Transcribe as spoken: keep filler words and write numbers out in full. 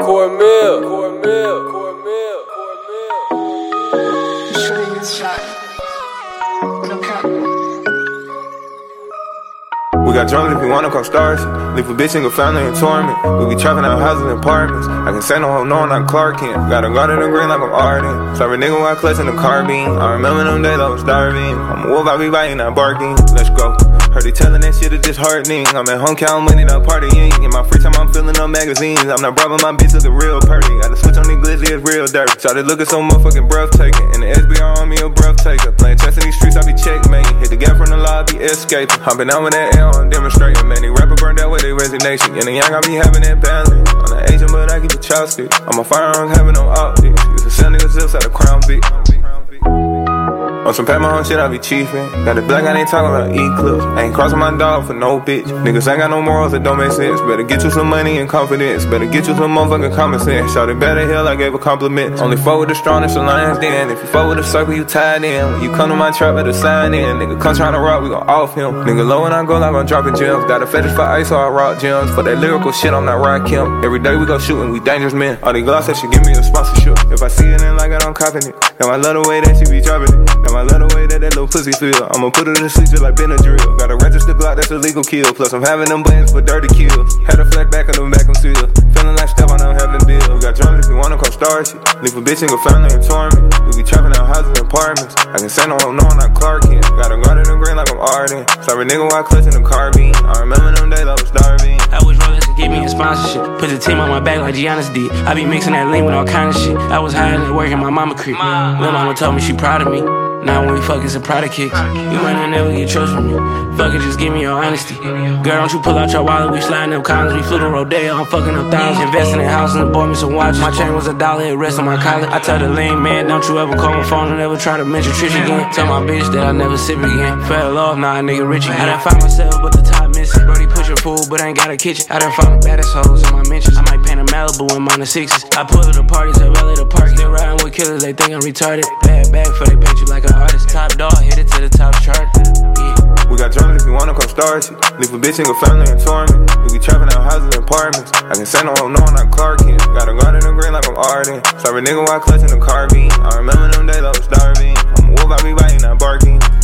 Cornmeal, Cornmeal, Cornmeal, I'm sure you get shot. No cap. We got drunk if we wanna call stars. Leave a bitch and go family in torment. We be trapping out houses and apartments. I can say no hope, no, I'm not Clark Kent. Got a guard in the green like I'm Arden. Sorry nigga while clutching the carbine. I remember them days I was starving. I'm a wolf, I be biting, not barking. Let's go. Heard they telling that shit is disheartening. I'm at home counting money, not partying. In my free time I'm filling up magazines. I'm not bribing my bitch looking real purty. Got to switch on these glizzy, it's real dirty. Started looking so motherfucking breathtaking. And the S B R on me a breath taker. Playing chess in these streets, I be checkmating. Hit the gap from the lobby, escaping. Hopping out with that L, I'm demonstrating. Man, they rapper burned out with their resignation. And the young I be having that balance. I'm an Asian but I keep a chopstick. I'm a firearm having no optics. Used to sell niggas zips out of Crown Vic. On some Pat Mahomes shit, I be chiefin'. Got the black, I ain't talking about Eclipse. I ain't crossing my dog for no bitch. Niggas ain't got no morals that don't make sense. Better get you some money and confidence. Better get you some motherfucking common sense. Shout it better hell, I gave a compliment. Only fuck with the strongest alliance then. If you fuck with the circle, you tied in. When you come to my trap, better sign in. Nigga come tryna rock, we gon' off him. Nigga low when I go like I'm dropping gems. Got a fetish for ice, so I rock gems. For that lyrical shit, I'm not rock him. Every day we go shooting, we dangerous men. All these gloss that should give me a sponsorship. If I see it in like I don't copping it. Now I love the way that she be dropping it. Now I love the way that that little pussy feel. I'ma put it in the sleep just like Benadryl. Got a registered Glock that's a legal kill. Plus I'm having them buttons for dirty kills. Had a flat back on them back on seal. Feeling like Steph on them having bills. We got drunk if we wanna call stars. Leave a bitch and go family in torment. We be trapping out houses and apartments. I can say no hope, no, I'm not Clark Kent. Got a guard in the green like I'm Arden. Sorry nigga while clutching the carbine. I remember them days I was starving. I wish Rolex could give me a sponsorship. Put the team on my back like Giannis did. I be mixing that lean with all kind of shit. I was hiding at work in my mama crib. Lil' mama told me she proud of me. Now when we fuck, it's a product kicks. You might not never get trust from me. Fuck it, just give me your honesty. Girl, don't you pull out your wallet, we sliding up college. We flew to Rodeo, I'm fucking up thousands. Investing in house and bought me some watches. My chain was a dollar, it rest on my collar. I tell the lean man, don't you ever call my phone and ever try to mention Trish again. Tell my bitch that I never sip again. Fell off, now a nigga rich again. I done found myself, but the top missing. Brody pushing food, but I ain't got a kitchen. I done found the baddest hoes in my mentions. I might paint a Malibu in minus sixes. I pull to the parties, I rally the park. Still riding with killers, they think I'm retarded. Bad bag for they paint you like an artist. Top dog, hit it to the top chart. Yeah. We got drunk if we wanna call stars. Leave a bitch and go family in torment. We be trapping out houses and apartments. I can say no hope, no, I'm not Clark Kent. Got a guard in the green like I'm Arden. Sorry nigga while clutching the carbine. I remember them days I was starving. I'm a wolf, I be biting, not barking.